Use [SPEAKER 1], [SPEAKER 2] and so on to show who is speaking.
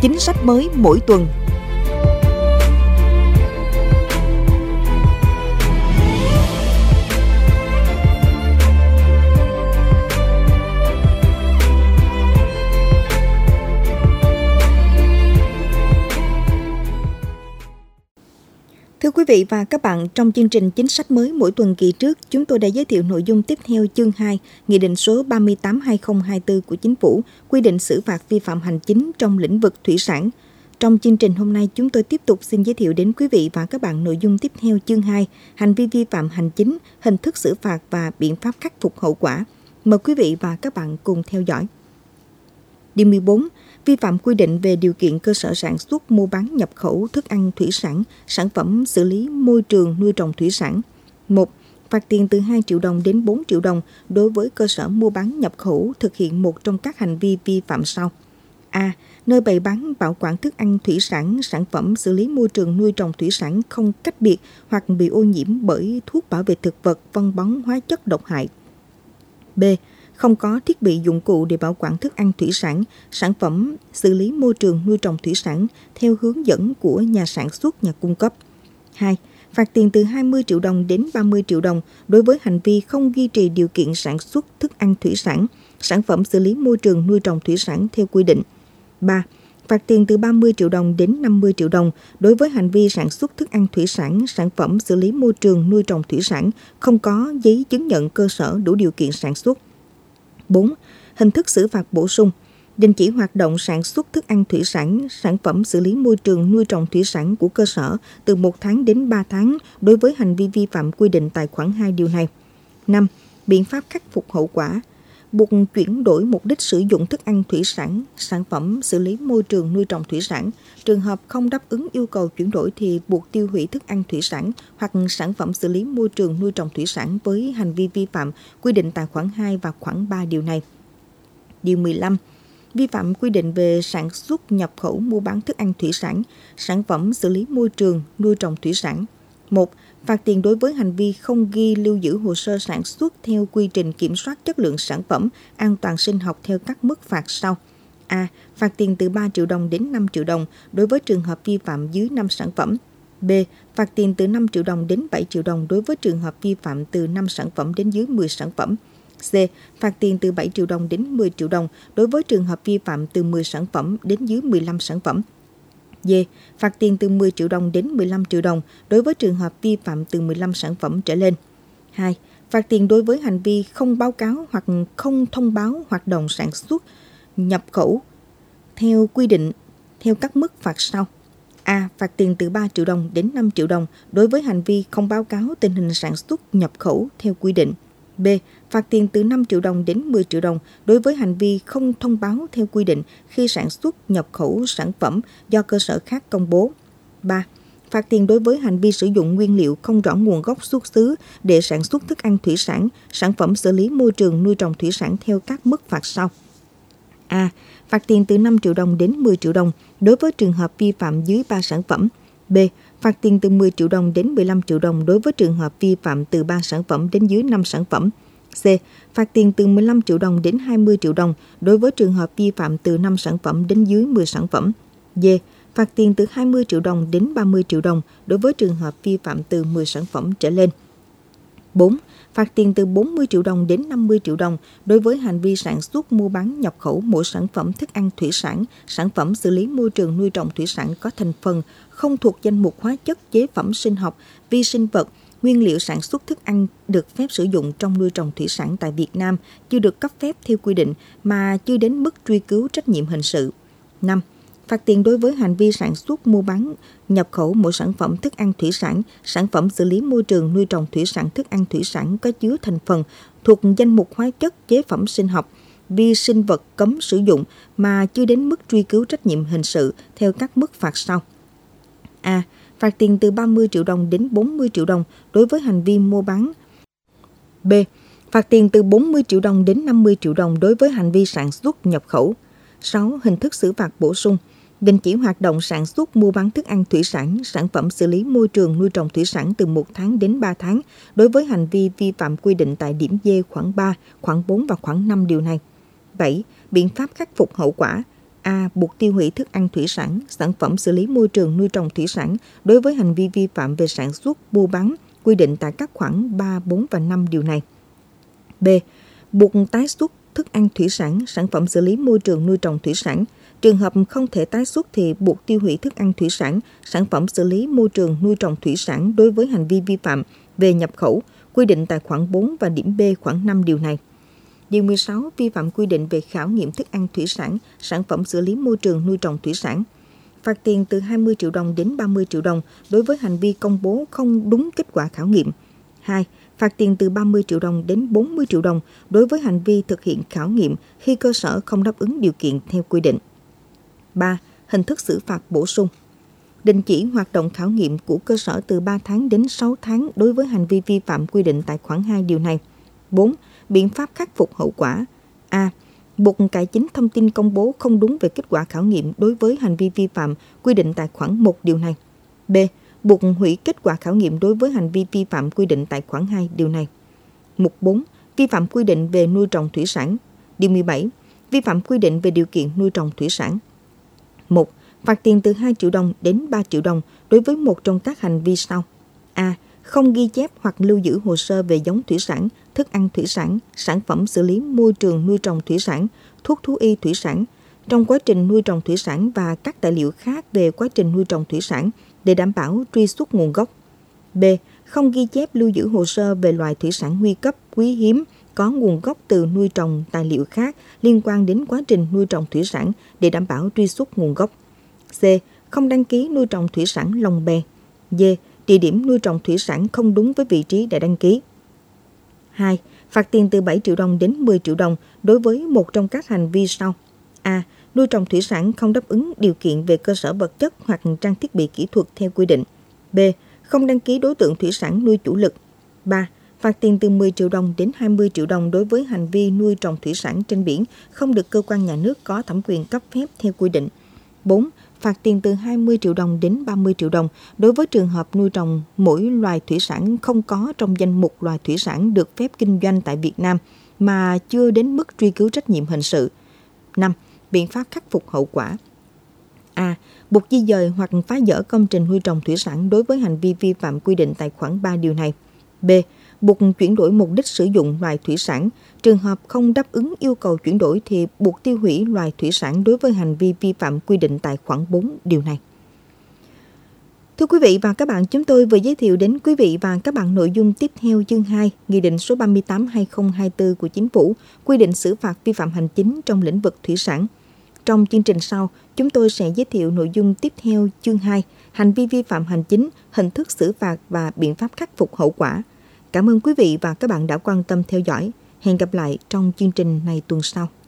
[SPEAKER 1] chính sách mới mỗi tuần. Thưa quý vị và các bạn, trong chương trình chính sách mới mỗi tuần kỳ trước, chúng tôi đã giới thiệu nội dung tiếp theo chương 2, Nghị định số 38/2024 của Chính phủ, quy định xử phạt vi phạm hành chính trong lĩnh vực thủy sản. Trong chương trình hôm nay, chúng tôi tiếp tục xin giới thiệu đến quý vị và các bạn nội dung tiếp theo chương 2, hành vi vi phạm hành chính, hình thức xử phạt và biện pháp khắc phục hậu quả. Mời quý vị và các bạn cùng theo dõi. Điều 14. Vi phạm quy định về điều kiện cơ sở sản xuất, mua bán, nhập khẩu thức ăn thủy sản, sản phẩm xử lý môi trường nuôi trồng thủy sản. 1. Phạt tiền từ 2 triệu đồng đến 4 triệu đồng đối với cơ sở mua bán, nhập khẩu thực hiện một trong các hành vi vi phạm sau. A. Nơi bày bán, bảo quản thức ăn thủy sản, sản phẩm xử lý môi trường nuôi trồng thủy sản không cách biệt hoặc bị ô nhiễm bởi thuốc bảo vệ thực vật, phân bón, hóa chất độc hại. B. Không có thiết bị dụng cụ để bảo quản thức ăn thủy sản, sản phẩm xử lý môi trường nuôi trồng thủy sản theo hướng dẫn của nhà sản xuất, nhà cung cấp. 2. Phạt tiền từ 20 triệu đồng đến 30 triệu đồng đối với hành vi không duy trì điều kiện sản xuất thức ăn thủy sản, sản phẩm xử lý môi trường nuôi trồng thủy sản theo quy định. 3. Phạt tiền từ 30 triệu đồng đến 50 triệu đồng đối với hành vi sản xuất thức ăn thủy sản, sản phẩm xử lý môi trường nuôi trồng thủy sản không có giấy chứng nhận cơ sở đủ điều kiện sản xuất. 4. Hình thức xử phạt bổ sung: đình chỉ hoạt động sản xuất thức ăn thủy sản, sản phẩm xử lý môi trường nuôi trồng thủy sản của cơ sở từ 1 tháng đến 3 tháng đối với hành vi vi phạm quy định tại khoản 2 điều này. 5. Biện pháp khắc phục hậu quả: buộc chuyển đổi mục đích sử dụng thức ăn thủy sản, sản phẩm xử lý môi trường nuôi trồng thủy sản. Trường hợp không đáp ứng yêu cầu chuyển đổi thì buộc tiêu hủy thức ăn thủy sản hoặc sản phẩm xử lý môi trường nuôi trồng thủy sản với hành vi vi phạm quy định tại khoản 2 và khoản 3 điều này. Điều 15. Vi phạm quy định về sản xuất, nhập khẩu, mua bán thức ăn thủy sản, sản phẩm xử lý môi trường nuôi trồng thủy sản. 1. Phạt tiền đối với hành vi không ghi lưu giữ hồ sơ sản xuất theo quy trình kiểm soát chất lượng sản phẩm, an toàn sinh học theo các mức phạt sau. A. Phạt tiền từ 3 triệu đồng đến 5 triệu đồng đối với trường hợp vi phạm dưới 5 sản phẩm. B. Phạt tiền từ 5 triệu đồng đến 7 triệu đồng đối với trường hợp vi phạm từ 5 sản phẩm đến dưới 10 sản phẩm. C. Phạt tiền từ 7 triệu đồng đến 10 triệu đồng đối với trường hợp vi phạm từ 10 sản phẩm đến dưới 15 sản phẩm. D. Phạt tiền từ 10 triệu đồng đến 15 triệu đồng đối với trường hợp vi phạm từ 15 sản phẩm trở lên. 2. Phạt tiền đối với hành vi không báo cáo hoặc không thông báo hoạt động sản xuất, nhập khẩu theo quy định theo các mức phạt sau. A. Phạt tiền từ 3 triệu đồng đến 5 triệu đồng đối với hành vi không báo cáo tình hình sản xuất, nhập khẩu theo quy định. B. Phạt tiền từ 5 triệu đồng đến 10 triệu đồng đối với hành vi không thông báo theo quy định khi sản xuất, nhập khẩu sản phẩm do cơ sở khác công bố. 3. Phạt tiền đối với hành vi sử dụng nguyên liệu không rõ nguồn gốc xuất xứ để sản xuất thức ăn thủy sản, sản phẩm xử lý môi trường nuôi trồng thủy sản theo các mức phạt sau. A. Phạt tiền từ 5 triệu đồng đến 10 triệu đồng đối với trường hợp vi phạm dưới 3 sản phẩm. B. Phạt tiền từ 10 triệu đồng đến 15 triệu đồng đối với trường hợp vi phạm từ 3 sản phẩm đến dưới 5 sản phẩm. C. Phạt tiền từ 15 triệu đồng đến 20 triệu đồng đối với trường hợp vi phạm từ 5 sản phẩm đến dưới 10 sản phẩm. D. Phạt tiền từ 20 triệu đồng đến 30 triệu đồng đối với trường hợp vi phạm từ 10 sản phẩm trở lên. 4. Phạt tiền từ 40 triệu đồng đến 50 triệu đồng đối với hành vi sản xuất, mua bán, nhập khẩu mỗi sản phẩm thức ăn thủy sản, sản phẩm xử lý môi trường nuôi trồng thủy sản có thành phần không thuộc danh mục hóa chất, chế phẩm sinh học, vi sinh vật, nguyên liệu sản xuất thức ăn được phép sử dụng trong nuôi trồng thủy sản tại Việt Nam chưa được cấp phép theo quy định mà chưa đến mức truy cứu trách nhiệm hình sự. 5. Phạt tiền đối với hành vi sản xuất, mua bán, nhập khẩu mỗi sản phẩm thức ăn thủy sản, sản phẩm xử lý môi trường nuôi trồng thủy sản, thức ăn thủy sản có chứa thành phần thuộc danh mục hóa chất, chế phẩm sinh học, vi sinh vật cấm sử dụng mà chưa đến mức truy cứu trách nhiệm hình sự theo các mức phạt sau. A. Phạt tiền từ 30 triệu đồng đến 40 triệu đồng đối với hành vi mua bán. B. Phạt tiền từ 40 triệu đồng đến 50 triệu đồng đối với hành vi sản xuất, nhập khẩu. 6. Hình thức xử phạt bổ sung: đình chỉ hoạt động sản xuất, mua bán thức ăn thủy sản, sản phẩm xử lý môi trường nuôi trồng thủy sản từ 1 tháng đến 3 tháng đối với hành vi vi phạm quy định tại điểm D khoản 3, khoản 4 và khoản 5 điều này. 7. Biện pháp khắc phục hậu quả: A. Buộc tiêu hủy thức ăn thủy sản, sản phẩm xử lý môi trường nuôi trồng thủy sản đối với hành vi vi phạm về sản xuất, buôn bán quy định tại các khoản 3, 4 và 5 điều này. B. Buộc tái xuất thức ăn thủy sản, sản phẩm xử lý môi trường nuôi trồng thủy sản. Trường hợp không thể tái xuất thì buộc tiêu hủy thức ăn thủy sản, sản phẩm xử lý môi trường nuôi trồng thủy sản đối với hành vi vi phạm về nhập khẩu quy định tại khoản 4 và điểm B khoản 5 điều này. Điều 16. Vi phạm quy định về khảo nghiệm thức ăn thủy sản, sản phẩm xử lý môi trường nuôi trồng thủy sản. Phạt tiền từ 20 triệu đồng đến 30 triệu đồng đối với hành vi công bố không đúng kết quả khảo nghiệm. 2. Phạt tiền từ 30 triệu đồng đến 40 triệu đồng đối với hành vi thực hiện khảo nghiệm khi cơ sở không đáp ứng điều kiện theo quy định. 3. Hình thức xử phạt bổ sung. Đình chỉ hoạt động khảo nghiệm của cơ sở từ 3 tháng đến 6 tháng đối với hành vi vi phạm quy định tại khoản 2 điều này. 4. Biện pháp khắc phục hậu quả. A. Buộc cải chính thông tin công bố không đúng về kết quả khảo nghiệm đối với hành vi vi phạm quy định tại khoản 1 điều này. B. Buộc hủy kết quả khảo nghiệm đối với hành vi vi phạm quy định tại khoản 2 điều này. Mục 4. Vi phạm quy định về nuôi trồng thủy sản. Điều 17. Vi phạm quy định về điều kiện nuôi trồng thủy sản. 1. Phạt tiền từ 2 triệu đồng đến 3 triệu đồng đối với một trong các hành vi sau. A. Không ghi chép hoặc lưu giữ hồ sơ về giống thủy sản, thức ăn thủy sản, sản phẩm xử lý môi trường nuôi trồng thủy sản, thuốc thú y thủy sản trong quá trình nuôi trồng thủy sản và các tài liệu khác về quá trình nuôi trồng thủy sản để đảm bảo truy xuất nguồn gốc. B. Không ghi chép lưu giữ hồ sơ về loài thủy sản nguy cấp, quý hiếm, có nguồn gốc từ nuôi trồng tài liệu khác liên quan đến quá trình nuôi trồng thủy sản để đảm bảo truy xuất nguồn gốc. C. Không đăng ký nuôi trồng thủy sản lồng bè. D. Địa điểm nuôi trồng thủy sản không đúng với vị trí đã đăng ký. 2. Phạt tiền từ 7 triệu đồng đến 10 triệu đồng đối với một trong các hành vi sau. A. Nuôi trồng thủy sản không đáp ứng điều kiện về cơ sở vật chất hoặc trang thiết bị kỹ thuật theo quy định. B. Không đăng ký đối tượng thủy sản nuôi chủ lực. 3. Phạt tiền từ 10 triệu đồng đến 20 triệu đồng đối với hành vi nuôi trồng thủy sản trên biển không được cơ quan nhà nước có thẩm quyền cấp phép theo quy định. 4. Phạt tiền từ 20 triệu đồng đến 30 triệu đồng đối với trường hợp nuôi trồng mỗi loài thủy sản không có trong danh mục loài thủy sản được phép kinh doanh tại Việt Nam mà chưa đến mức truy cứu trách nhiệm hình sự. 5. Biện pháp khắc phục hậu quả. A. Buộc di dời hoặc phá dỡ công trình nuôi trồng thủy sản đối với hành vi vi phạm quy định tại khoản 3 điều này. B. Buộc chuyển đổi mục đích sử dụng loài thủy sản. Trường hợp không đáp ứng yêu cầu chuyển đổi thì buộc tiêu hủy loài thủy sản đối với hành vi vi phạm quy định tại khoản 4 điều này. Thưa quý vị và các bạn, chúng tôi vừa giới thiệu đến quý vị và các bạn nội dung tiếp theo chương 2, Nghị định số 38/2024 của Chính phủ, quy định xử phạt vi phạm hành chính trong lĩnh vực thủy sản. Trong chương trình sau, chúng tôi sẽ giới thiệu nội dung tiếp theo chương 2, hành vi vi phạm hành chính, hình thức xử phạt và biện pháp khắc phục hậu quả. Cảm ơn quý vị và các bạn đã quan tâm theo dõi. Hẹn gặp lại trong chương trình này tuần sau.